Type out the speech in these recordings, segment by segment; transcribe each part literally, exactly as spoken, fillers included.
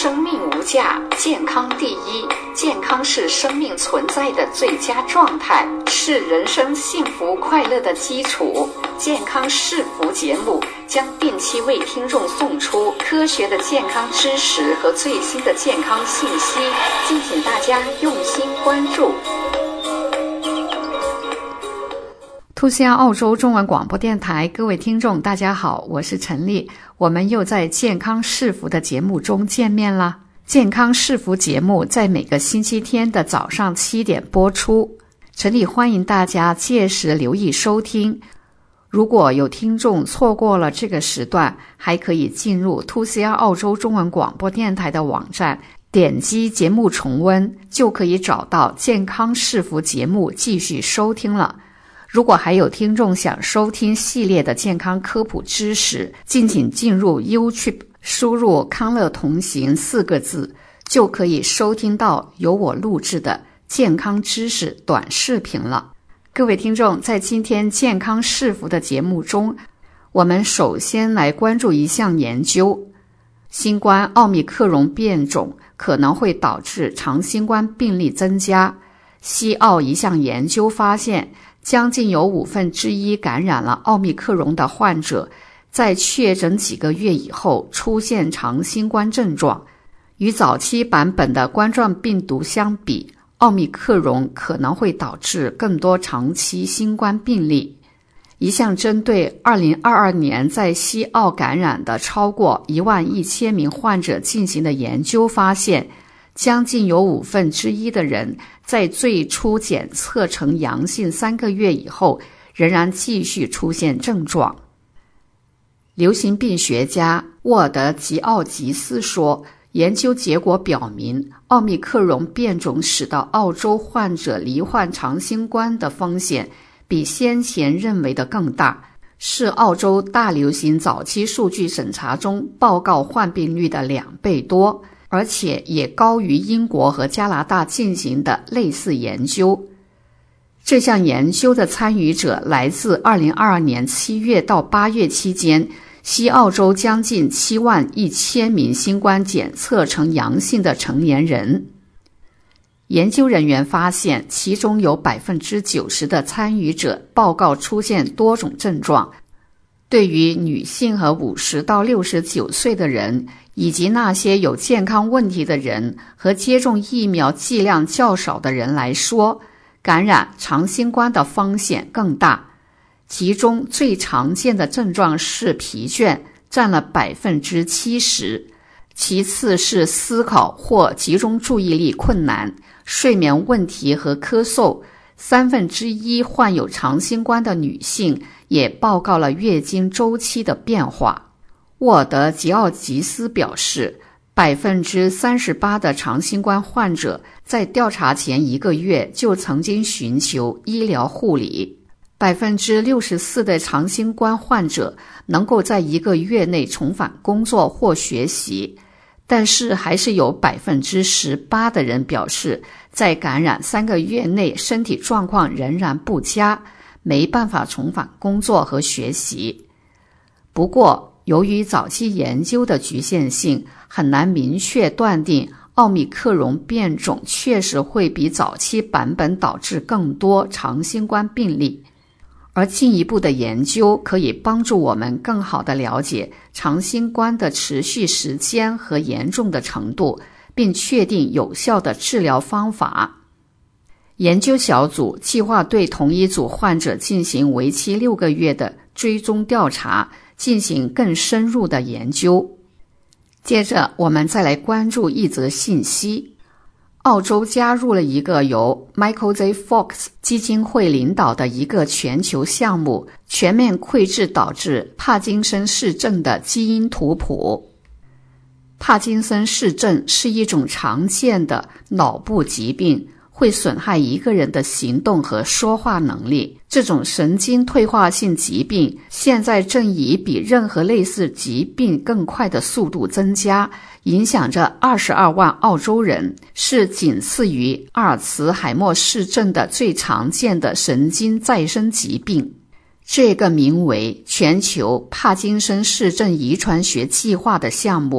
生命无价，健康第一。健康是生命存在的最佳状态，是人生幸福快乐的基础。健康是福节目将定期为听众送出科学的健康知识和最新的健康信息，敬请大家用心关注。 兔西亚澳洲中文广播电台，各位听众大家好，我是陈丽，我们又在健康是福的节目中见面啦。健康是福节目在每个星期天的早上七点播出，陈丽欢迎大家届时留意收听。如果有听众错过了这个时段，还可以进入兔西亚澳洲中文广播电台的网站，点击节目重温，就可以找到健康是福节目继续收听了。如果还有听众想收听系列的健康科普知识，敬请进入 YouTube 输入康乐同行四个字，就可以收听到由我录制的健康知识短视频了。各位听众，在今天健康是福的节目中，我们首先来关注一项研究，新冠奥密克戎变种可能会导致长新冠病例增加。西澳一项研究发现，将近有五分之一感染了奥密克戎的患者，在确诊几个月以后出现长新冠症状。与早期版本的冠状病毒相比，奥密克戎可能会导致更多长期新冠病例。一项针对二零二二年在西澳感染的超过一万一千名患者进行的研究发现，将近有五分之一的人在最初检测呈阳性三个月以后，仍然继续出现症状。流行病学家沃尔德·吉奥吉斯说，研究结果表明，奥密克戎变种使得澳洲患者罹患长新冠的风险比先前认为的更大，是澳洲大流行早期数据审查中报告患病率的两倍多，而且也高于英国和加拿大进行的类似研究。这项研究的参与者来自二零二二年七月到八月期间，西澳洲将近七万一千名新冠检测呈阳性的成年人。研究人员发现，其中有 百分之九十 的参与者报告出现多种症状。对于女性和五十到六十九岁的人，以及那些有健康问题的人和接种疫苗剂量较少的人来说，感染长新冠的风险更大。其中最常见的症状是疲倦，占了 百分之七十， 其次是思考或集中注意力困难、睡眠问题和咳嗽。三分之一患有长新冠的女性也报告了月经周期的变化。沃尔德·吉奥吉斯表示， 百分之三十八 的长新冠患者在调查前一个月就曾经寻求医疗护理， 百分之六十四 的长新冠患者能够在一个月内重返工作或学习，但是还是有 百分之十八 的人表示，在感染三个月内身体状况仍然不佳，没办法重返工作和学习。不过，由于早期研究的局限性，很难明确断定奥密克戎变种确实会比早期版本导致更多长新冠病例。而进一步的研究可以帮助我们更好地了解长新冠的持续时间和严重的程度，并确定有效的治疗方法。研究小组计划对同一组患者进行为期六个月的追踪调查，进行更深入的研究。接着，我们再来关注一则信息。澳洲加入了一个由 Michael J. Fox 基金会领导的一个全球项目，全面绘制导致帕金森氏症的基因图谱。帕金森氏症是一种常见的脑部疾病，会损害一个人的行动和说话能力。这种神经退化性疾病现在正以比任何类似疾病更快的速度增加，影响着二十二万澳洲人，是仅次于阿尔茨海默氏症的最常见的神经再生疾病。这个名为全球帕金森氏症遗传学计划的项目，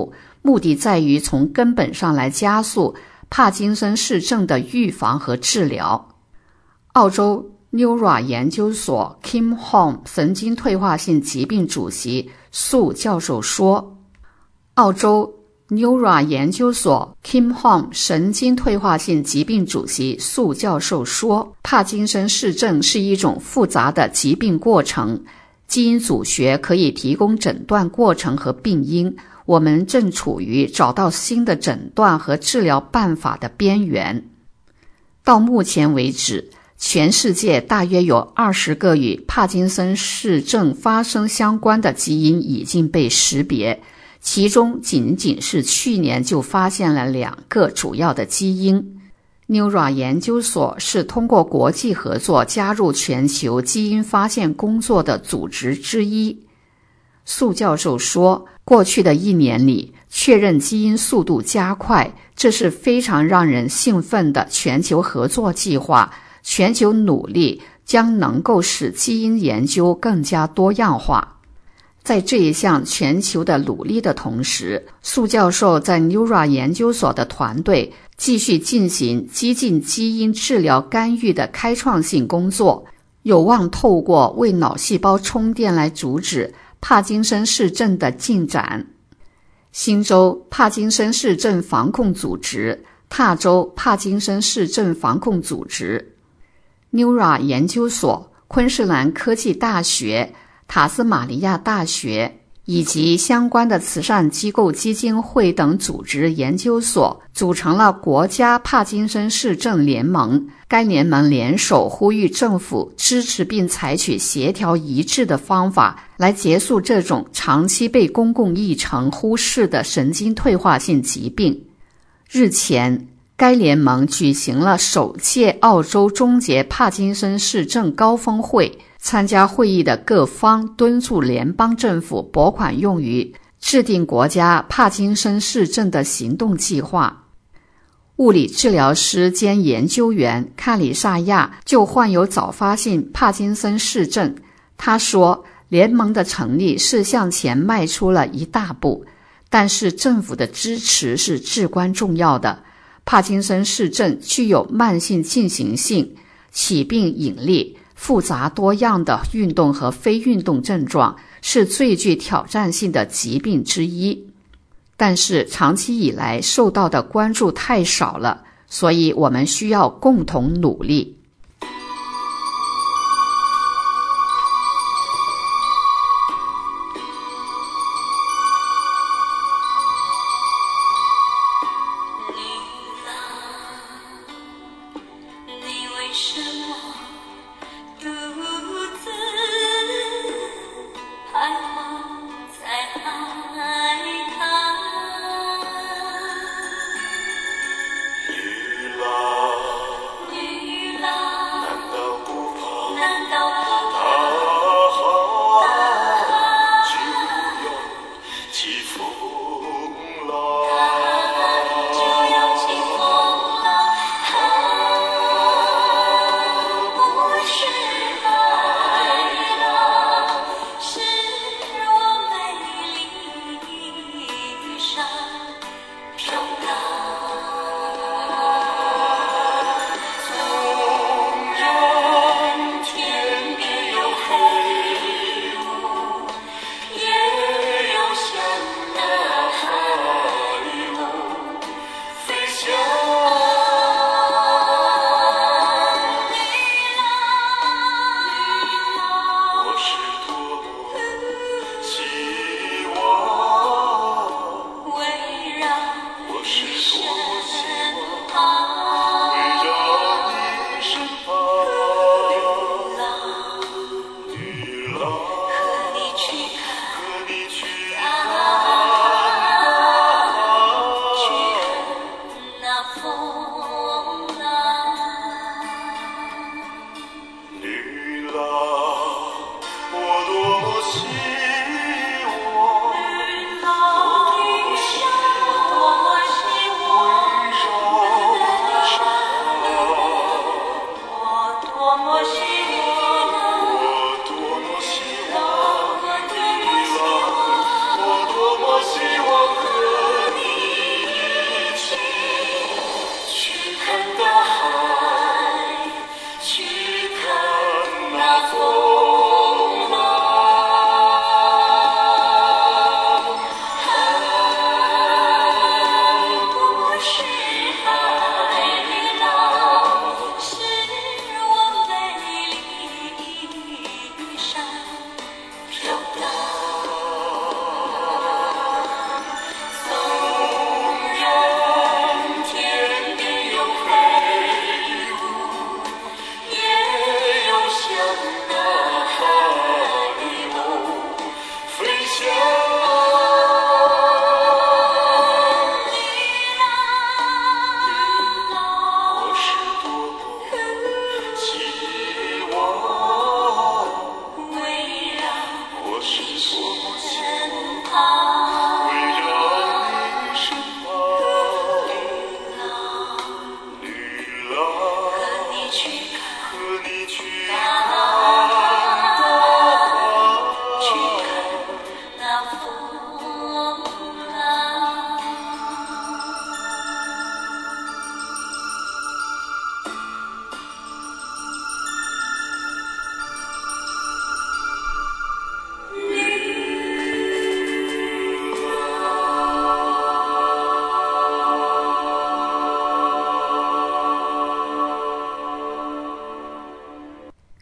目的在于从根本上来加速帕金森氏症的预防和治疗。澳洲 Neura 研究所 Kim Hom 神经退化性疾病主席素教授说，澳洲 Neura 研究所 Kim Hom 神经退化性疾病主席素教授说，帕金森氏症是一种复杂的疾病过程，基因组学可以提供诊断过程和病因，我们正处于找到新的诊断和治疗办法的边缘。到目前为止，全世界大约有二十个与帕金森氏症发生相关的基因已经被识别，其中仅仅是去年就发现了两个主要的基因。Neura 研究所是通过国际合作加入全球基因发现工作的组织之一。素教授说，过去的一年里，确认基因速度加快，这是非常让人兴奋的全球合作计划。全球努力将能够使基因研究更加多样化。在这一项全球的努力的同时，素教授在 Neura 研究所的团队继续进行激进基因治疗干预的开创性工作，有望透过为脑细胞充电来阻止帕金森氏症的进展。新州帕金森氏症防控组织、塔州帕金森氏症防控组织、Neura 研究所、昆士兰科技大学、塔斯马尼亚大学以及相关的慈善机构基金会等组织研究所组成了国家帕金森氏症联盟。该联盟联手呼吁政府支持并采取协调一致的方法来结束这种长期被公共议程忽视的神经退化性疾病。日前，该联盟举行了首届澳洲终结帕金森氏症高峰会，参加会议的各方敦促联邦政府拨款用于制定国家帕金森氏症的行动计划。物理治疗师兼研究员卡里萨亚就患有早发性帕金森氏症。他说，联盟的成立是向前迈出了一大步，但是政府的支持是至关重要的。帕金森氏症具有慢性进行性、起病引力、复杂多样的运动和非运动症状，是最具挑战性的疾病之一。但是长期以来受到的关注太少了，所以我们需要共同努力。 女郎，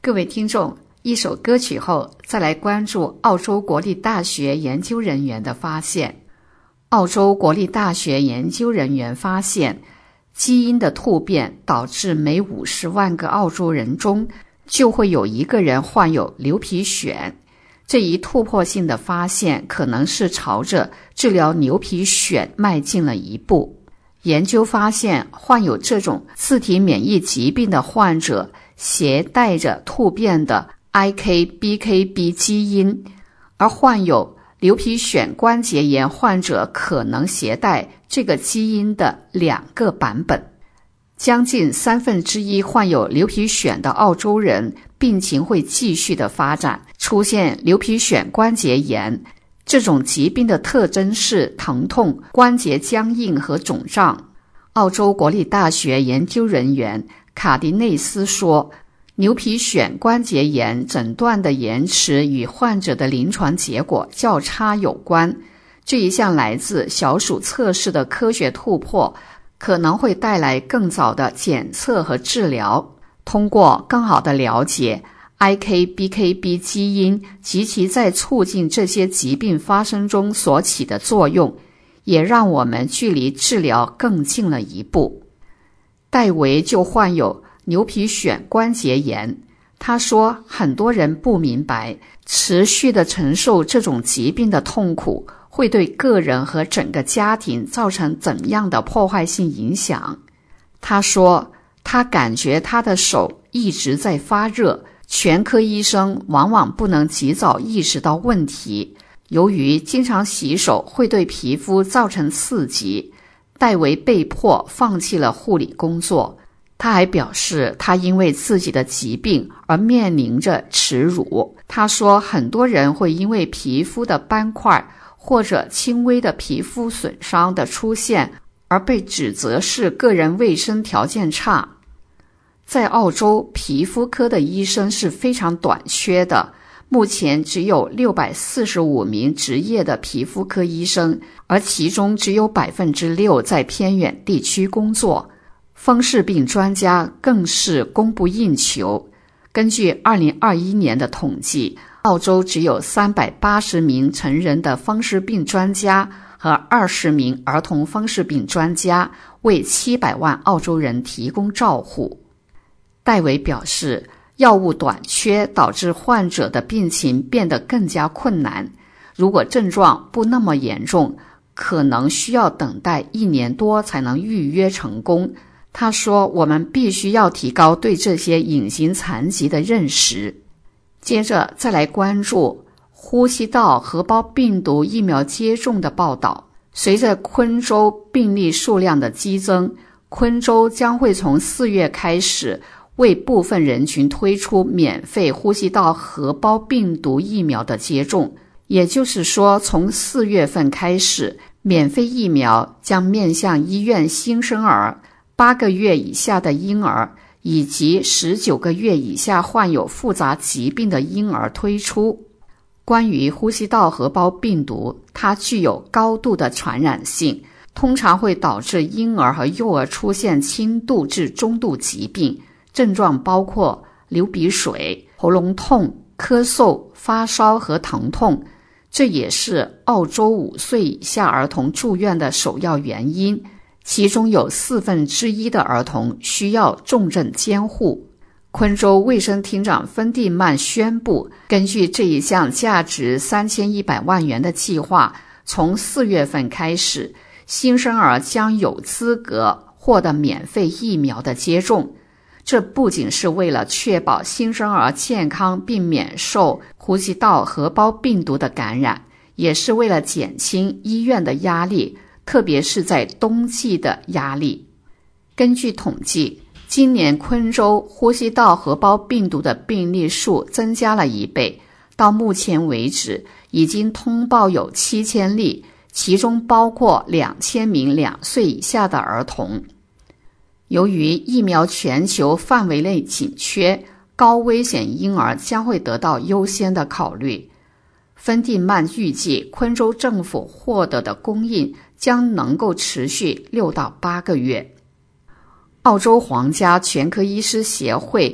各位听众，一首歌曲后，再来关注澳洲国立大学研究人员的发现。澳洲国立大学研究人员发现，基因的突变导致每五十万个澳洲人中就会有一个人患有牛皮癣。这一突破性的发现可能是朝着治疗牛皮癣迈进了一步。研究发现，患有这种自体免疫疾病的患者携带着突变的 I K B K B 基因，而患有牛皮癣关节炎患者可能携带这个基因的两个版本。将近三分之一患有牛皮癣的澳洲人病情会继续的发展，出现牛皮癣关节炎。这种疾病的特征是疼痛、关节僵硬和肿胀。澳洲国立大学研究人员卡迪内斯说，牛皮癣关节炎诊断的延迟与患者的临床结果较差有关。这一项来自小鼠测试的科学突破可能会带来更早的检测和治疗。通过更好的了解 I K B K B 基因及其在促进这些疾病发生中所起的作用，也让我们距离治疗更近了一步。戴维就患有牛皮癣关节炎。他说，很多人不明白持续的承受这种疾病的痛苦会对个人和整个家庭造成怎样的破坏性影响。他说，他感觉他的手一直在发热，全科医生往往不能及早意识到问题。由于经常洗手会对皮肤造成刺激，戴维被迫放弃了护理工作。他还表示，他因为自己的疾病而面临着耻辱。他说，很多人会因为皮肤的斑块或者轻微的皮肤损伤的出现而被指责是个人卫生条件差。在澳洲，皮肤科的医生是非常短缺的，目前只有六百四十五名职业的皮肤科医生，而其中只有 百分之六 在偏远地区工作。风湿病专家更是供不应求。根据二零二一年的统计，澳洲只有三百八十名成人的风湿病专家和二十名儿童风湿病专家，为七百万澳洲人提供照护。戴维表示，药物短缺导致患者的病情变得更加困难，如果症状不那么严重，可能需要等待一年多才能预约成功。他说，我们必须要提高对这些隐形残疾的认识。接着再来关注呼吸道合胞病毒疫苗接种的报道。随着昆州病例数量的激增，昆州将会从四月开始为部分人群推出免费呼吸道合胞病毒疫苗的接种。也就是说，从四月份开始，免费疫苗将面向医院新生儿、八个月以下的婴儿以及十九个月以下患有复杂疾病的婴儿推出。关于呼吸道合胞病毒，它具有高度的传染性，通常会导致婴儿和幼儿出现轻度至中度疾病，症状包括流鼻水、喉咙痛、咳嗽、发烧和疼痛。这也是澳洲五岁以下儿童住院的首要原因，其中有四分之一的儿童需要重症监护。昆州卫生厅长芬蒂曼宣布，根据这一项价值三千一百万元的计划，从四月份开始，新生儿将有资格获得免费疫苗的接种。这不仅是为了确保新生儿健康并免受呼吸道合胞病毒的感染，也是为了减轻医院的压力，特别是在冬季的压力。根据统计，今年昆州呼吸道合胞病毒的病例数增加了一倍，到目前为止已经通报有七千例，其中包括两千名两岁以下的儿童。由于疫苗全球范围内紧缺，高危险婴儿将会得到优先的考虑。芬蒂曼预计昆州政府获得的供应将能够持续六到八个月。澳洲皇家全科医师协会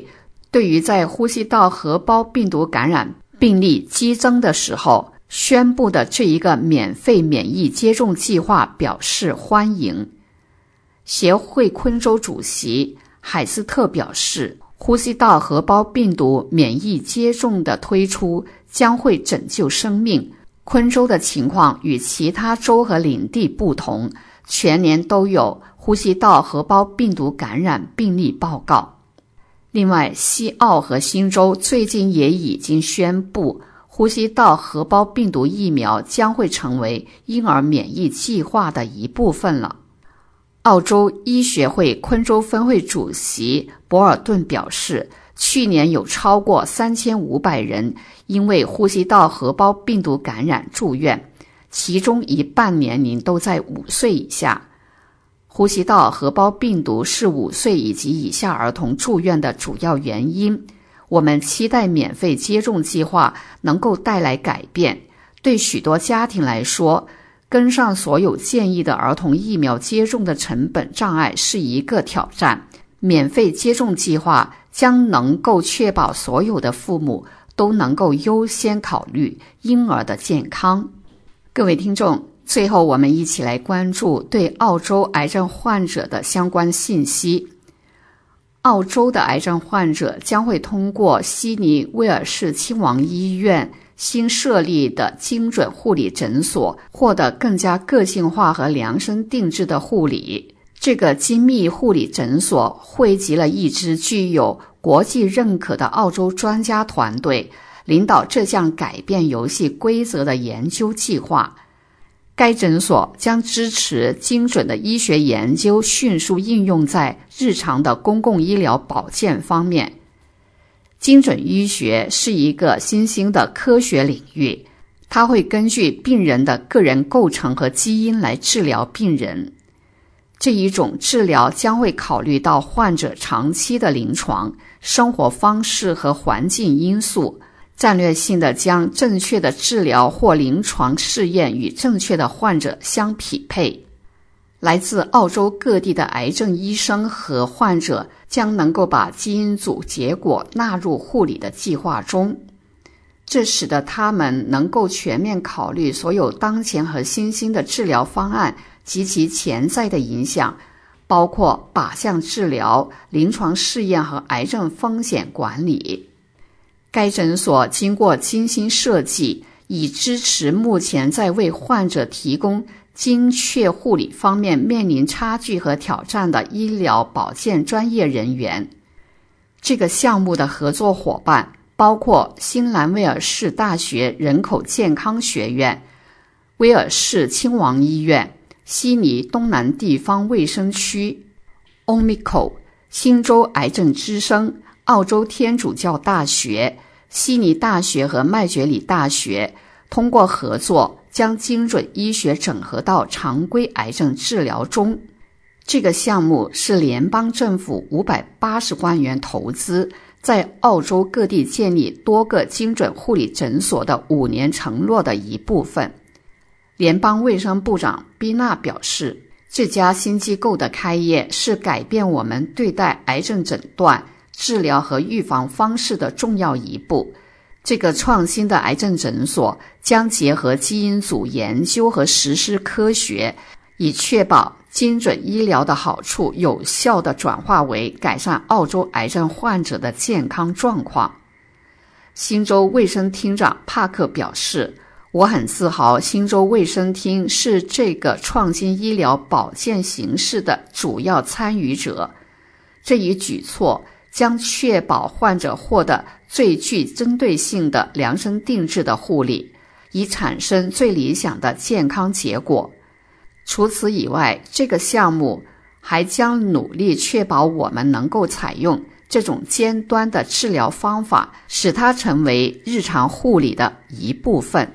对于在呼吸道合胞病毒感染病例激增的时候宣布的这一个免费免疫接种计划表示欢迎。协会昆州主席海斯特表示，呼吸道合胞病毒免疫接种的推出将会拯救生命。昆州的情况与其他州和领地不同，全年都有呼吸道合胞病毒感染病例报告。另外，西澳和新州最近也已经宣布，呼吸道合胞病毒疫苗将会成为婴儿免疫计划的一部分了。澳洲医学会昆州分会主席博尔顿表示，去年有超过三千五百人因为呼吸道合胞病毒感染住院，其中一半年龄都在五岁以下。呼吸道合胞病毒是五岁以及以下儿童住院的主要原因。我们期待免费接种计划能够带来改变。对许多家庭来说，跟上所有建议的儿童疫苗接种的成本障碍是一个挑战。免费接种计划将能够确保所有的父母都能够优先考虑婴儿的健康。各位听众，最后我们一起来关注对澳洲癌症患者的相关信息。澳洲的癌症患者将会通过悉尼威尔士亲王医院新设立的精准护理诊所获得更加个性化和量身定制的护理。这个精密护理诊所汇集了一支具有国际认可的澳洲专家团队，领导这项改变游戏规则的研究计划。该诊所将支持精准的医学研究迅速应用在日常的公共医疗保健方面。精准医学是一个新兴的科学领域，它会根据病人的个人构成和基因来治疗病人。这一种治疗将会考虑到患者长期的临床、生活方式和环境因素，战略性地将正确的治疗或临床试验与正确的患者相匹配。来自澳洲各地的癌症医生和患者将能够把基因组结果纳入护理的计划中，这使得他们能够全面考虑所有当前和新兴的治疗方案及其潜在的影响，包括靶向治疗、临床试验和癌症风险管理。该诊所经过精心设计，以支持目前在为患者提供精确护理方面面临差距和挑战的医疗保健专业人员。这个项目的合作伙伴包括新南威尔士大学人口健康学院、威尔士亲王医院、悉尼东南地方卫生区、Omico、新州癌症之声、澳洲天主教大学、悉尼大学和麦觉里大学通过合作将精准医学整合到常规癌症治疗中。这个项目是联邦政府五百八十万元投资，在澳洲各地建立多个精准护理诊所的五年承诺的一部分。联邦卫生部长毕纳表示，这家新机构的开业是改变我们对待癌症诊断、治疗和预防方式的重要一步。这个创新的癌症诊所将结合基因组研究和实施科学，以确保精准医疗的好处有效地转化为改善澳洲癌症患者的健康状况。新州卫生厅长帕克表示，我很自豪新州卫生厅是这个创新医疗保健形式的主要参与者。这一举措将确保患者获得最具针对性的量身定制的护理，以产生最理想的健康结果。除此以外，这个项目还将努力确保我们能够采用这种尖端的治疗方法，使它成为日常护理的一部分。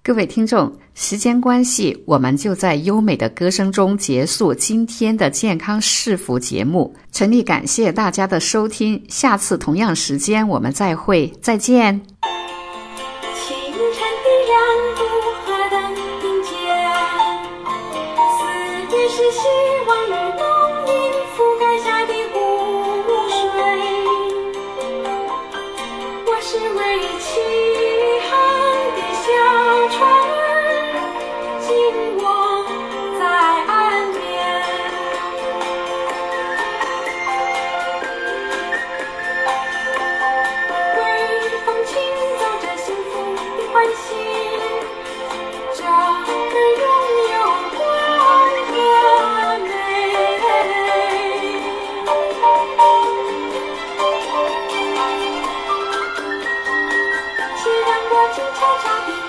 各位听众，时间关系，我们就在优美的歌声中结束今天的健康是福节目。诚意感谢大家的收听，下次同样时间我们再会，再见。 清晨的亮度何等顶尖，四月是希望与浓荫覆盖下的湖水，我是为起航的小船儿紧握在岸边，微风轻奏着幸福的欢喜，这能拥有光和美。且让我静悄悄地